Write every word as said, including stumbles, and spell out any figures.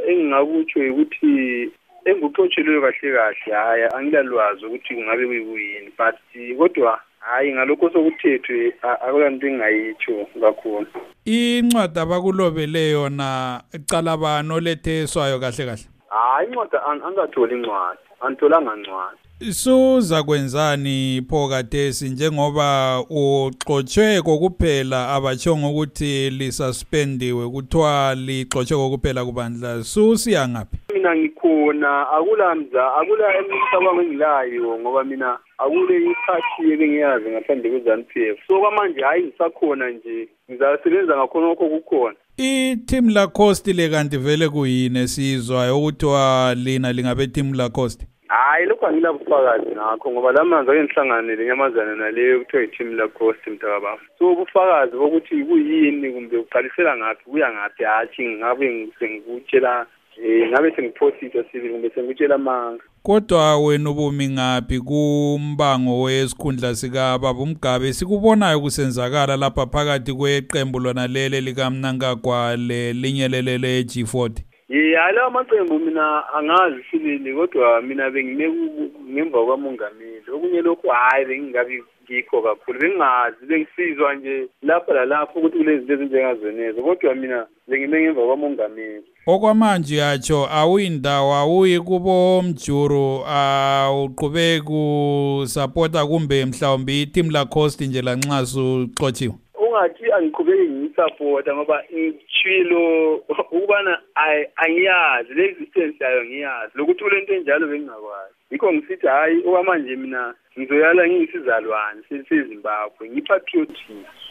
engingakutsho ukuthi enguxotshelwe kahle kahle hayi angilalwazi ukuthi kungabe kuyini but kodwa hayi ngalokho sokuthethwe akulanto engayitsho kakhulu. Incwadi abakulobele yona icala bani oletheswayo kahle kahle? Hayi incwadi angatholi incwadi, antolanga incwadi. Suza kwenzani pho kathesi njengoba uxoxwe kokuphela abachonga ukuthi lisuspendiwe kuthiwa lixoxwe kokuphela kubandla susiya ngaphi? Mina ngikhona akulamza akula emsabanga engilayo ngoba mina akule iphathi ebengiyazi ngaphandle kweZANU P F. So kwamanje hayi ngisakhona nje ngizasebenza ngakhona lokho kukhona. I-team la cost le kanti vele kuyini esizwayo ukuthiwa lina lingabe team la cost? Hayi lokho angilabufakazi ngakho ngoba lamanzi ake ngihlangane lenyamazana naleyo kuthiwa i-team la cost mntakababa. So ubufakazi bokuthi kuyini kumbe uqalisela ngaphi kuya ngaphi hathi ngabe ngikutshela eh ngabe sengiphosisa sivile kumbe sengitshela amanga. Kodwa wena ubumi ngaphi kumbango wesikhundla sika baba uMgabe sikubonayo kusenzakala lapha phakathi kweqembu lona lele likaMnangagwa lelinyelele le G forty? Yeah, la maqembu mina angazi silili kodwa mina bengime ngemva kwamongameli. Okunye lokho hayi bengingabi ngikho kakhulu. Bengazi bengisizwa nje lapha la lapho ukuthi kulezi zinto ezinjengazenezo kodwa mina bengime ngemva kwamongameli. Okwamanje yacho awuyindawo awuyi kubo mjuru awuqhubeka usupporta kumbe mhlawumbe i-team la cost nje lanxa suxotshiwe? Ungathi angiqhubeki ngiyisupport ngoba ichilo ukubana angiyazi le existence yayo ngiyazi lokuthi kulento enjalo bengingakwazi. Yikho ngisithi hayi okwamanje mina ngizoyala ngiyisizalwane seZimbabwe ngipatriotic.